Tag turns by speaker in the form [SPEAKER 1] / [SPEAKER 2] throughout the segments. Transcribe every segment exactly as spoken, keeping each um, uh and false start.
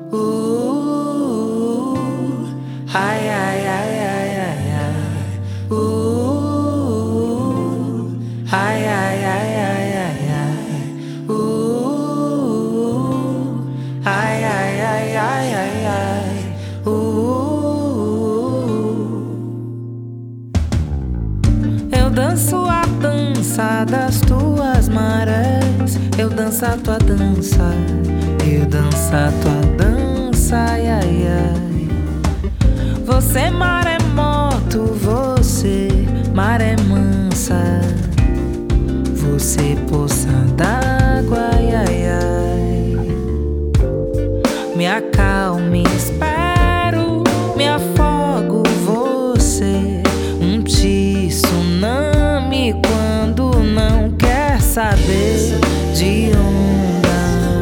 [SPEAKER 1] Uh, ai, ai, ai, ai, ai, ai. Uh, ai, ai, ai, ai, ai, ai. Uh, ai, ai, ai, ai, ai, ai. Uh, eu danço a dança das tuas marés. Eu danço a tua dança. Eu danço a tua dança, ai, ai, ai. Você maremoto, você maré mansa, você poça d'água, ai, ai, ai. Me acalme, espero, me afogo, você um tsunami quando não quer saber de onda.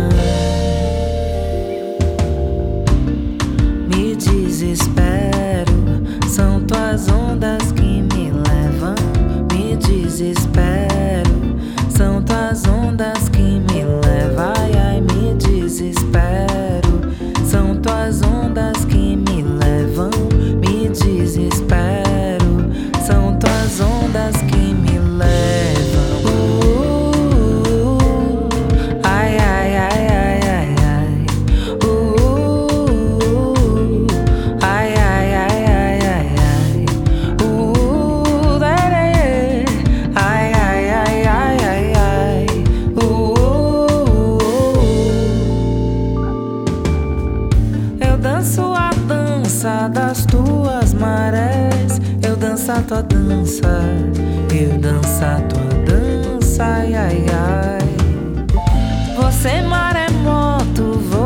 [SPEAKER 1] Me desespero, são tuas ondas que me levam. Me desespero, são tuas ondas que me levam. Ai, ai, me desespero, são tuas ondas que me levam. Me desespero, são tuas ondas que me levam. Uh, ai, ai, ai, ai, ai, ai. Uh, ai, ai, ai, ai, ai, ai. Uh, ai, ai, ai, ai, ai, ai. Uh, eu danço a dança das tuas marés. Eu danço a tua dança. Eu danço a tua dança, ai, ai, ai. Você maremoto,